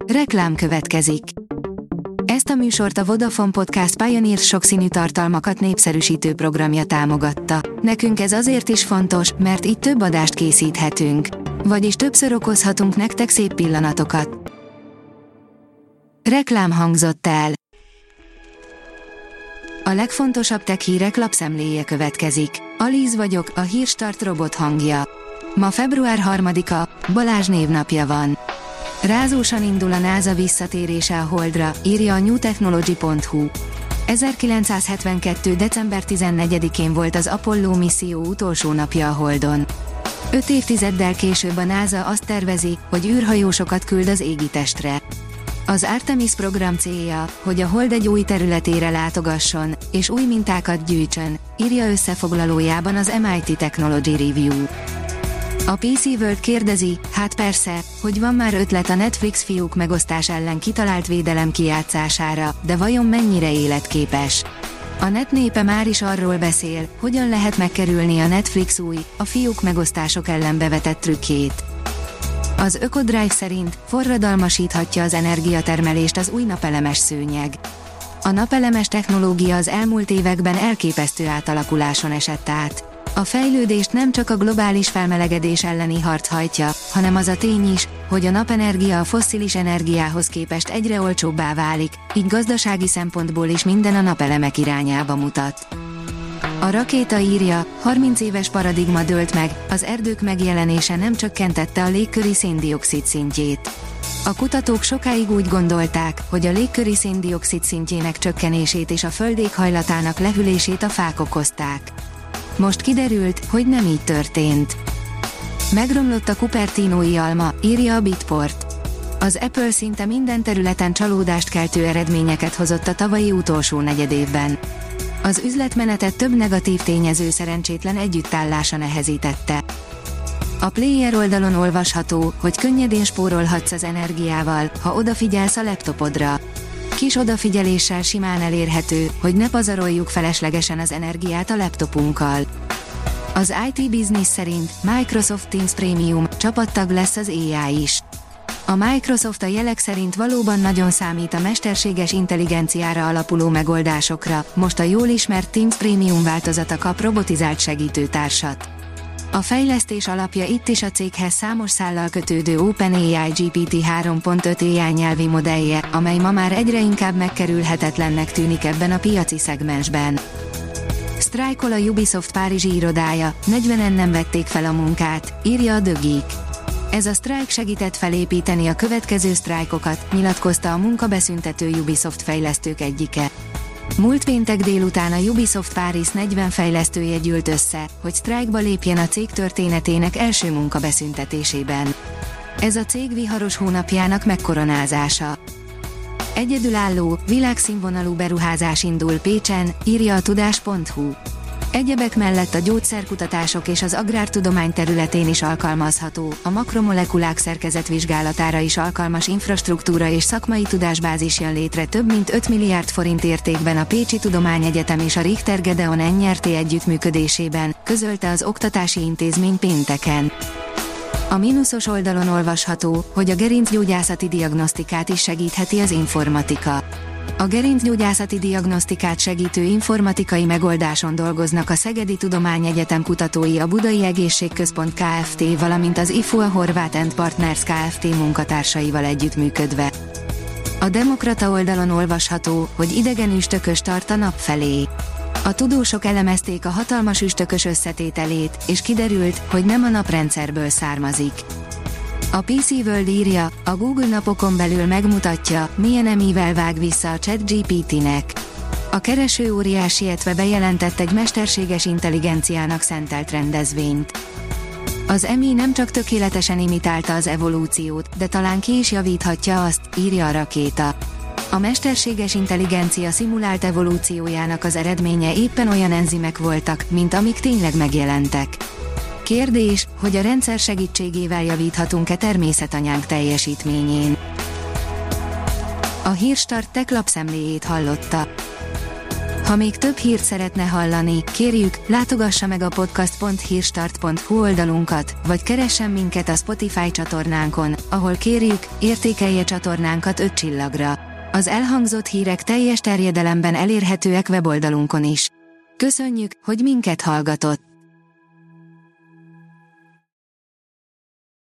Reklám következik. Ezt a műsort a Vodafone Podcast Pioneer sokszínű tartalmakat népszerűsítő programja támogatta. Nekünk ez azért is fontos, mert így több adást készíthetünk. Vagyis többször okozhatunk nektek szép pillanatokat. Reklám hangzott el. A legfontosabb tech hírek lapszemléje következik. Alíz vagyok, a Hírstart robot hangja. Ma február 3-a, Balázs névnapja van. Rázósan indul a NASA visszatérése a Holdra, írja a newtechnology.hu. 1972. december 14-én volt az Apollo misszió utolsó napja a Holdon. 5 évtizeddel később a NASA azt tervezi, hogy űrhajósokat küld az égitestre. Az Artemis program célja, hogy a Hold egy új területére látogasson, és új mintákat gyűjtsön, írja összefoglalójában az MIT Technology Review. A PC World kérdezi, hát persze, hogy van már ötlet a Netflix fiúk megosztás ellen kitalált védelem kijátszására, de vajon mennyire életképes? A net népe már is arról beszél, hogyan lehet megkerülni a Netflix új, a fiúk megosztások ellen bevetett trükkjét. Az Ökodrive szerint forradalmasíthatja az energiatermelést az új napelemes szőnyeg. A napelemes technológia az elmúlt években elképesztő átalakuláson esett át. A fejlődést nem csak a globális felmelegedés elleni harc hajtja, hanem az a tény is, hogy a napenergia a fosszilis energiához képest egyre olcsóbbá válik, így gazdasági szempontból is minden a napelemek irányába mutat. A Rakéta írja, 30 éves paradigma dőlt meg, az erdők megjelenése nem csökkentette a légköri széndioxid szintjét. A kutatók sokáig úgy gondolták, hogy a légköri széndioxid szintjének csökkenését és a föld éghajlatának lehűlését a fák okozták. Most kiderült, hogy nem így történt. Megromlott a Cupertinói alma, írja a Bitport. Az Apple szinte minden területen csalódást keltő eredményeket hozott a tavalyi utolsó negyedévben. Az üzletmenetet több negatív tényező szerencsétlen együttállása nehezítette. A Player oldalon olvasható, hogy könnyedén spórolhatsz az energiával, ha odafigyelsz a laptopodra. Kis odafigyeléssel simán elérhető, hogy ne pazaroljuk feleslegesen az energiát a laptopunkkal. Az IT Business szerint Microsoft Teams Premium csapattag lesz az AI is. A Microsoft a jelek szerint valóban nagyon számít a mesterséges intelligenciára alapuló megoldásokra, most a jól ismert Teams Premium változata kap robotizált segítőtársat. A fejlesztés alapja itt is a céghez számos szállal kötődő OpenAI GPT 3.5 AI nyelvi modellje, amely ma már egyre inkább megkerülhetetlennek tűnik ebben a piaci szegmensben. Sztrájkol a Ubisoft párizsi irodája, 40-en nem vették fel a munkát, írja a The Geek. Ez a sztrájk segített felépíteni a következő sztrájkokat, nyilatkozta a munkabeszüntető Ubisoft fejlesztők egyike. Múlt péntek délután a Ubisoft Paris 40 fejlesztője gyűlt össze, hogy sztrájkba lépjen a cég történetének első munkabeszüntetésében. Ez a cég viharos hónapjának megkoronázása. Egyedülálló, világszínvonalú beruházás indul Pécsen, írja a tudás.hu. Egyebek mellett a gyógyszerkutatások és az agrártudomány területén is alkalmazható, a makromolekulák szerkezetvizsgálatára is alkalmas infrastruktúra és szakmai tudásbázis jön létre több mint 5 milliárd forint értékben a Pécsi Tudományegyetem és a Richter Gedeon NRT együttműködésében, közölte az oktatási intézmény pénteken. A mínuszos oldalon olvasható, hogy a gerincgyógyászati diagnosztikát is segítheti az informatika. A gerincgyógyászati diagnosztikát segítő informatikai megoldáson dolgoznak a Szegedi Tudományegyetem kutatói a Budai Egészségközpont Kft., valamint az IFU a Horváth & Partners Kft. Munkatársaival együttműködve. A Demokrata oldalon olvasható, hogy idegen üstökös tart a nap felé. A tudósok elemezték a hatalmas üstökös összetételét, és kiderült, hogy nem a naprendszerből származik. A PC World írja, a Google napokon belül megmutatja, milyen emivel vág vissza a ChatGPT-nek. A kereső óriás sietve bejelentett egy mesterséges intelligenciának szentelt rendezvényt. Az EMI nem csak tökéletesen imitálta az evolúciót, de talán ki is javíthatja azt, írja a Rakéta. A mesterséges intelligencia szimulált evolúciójának az eredménye éppen olyan enzimek voltak, mint amik tényleg megjelentek. Kérdés, hogy a rendszer segítségével javíthatunk-e természetanyánk teljesítményén. A Hírstart Tech lapszemléjét hallotta. Ha még több hírt szeretne hallani, kérjük, látogassa meg a podcast.hírstart.hu oldalunkat, vagy keressen minket a Spotify csatornánkon, ahol kérjük, értékelje csatornánkat 5 csillagra. Az elhangzott hírek teljes terjedelemben elérhetőek weboldalunkon is. Köszönjük, hogy minket hallgatott!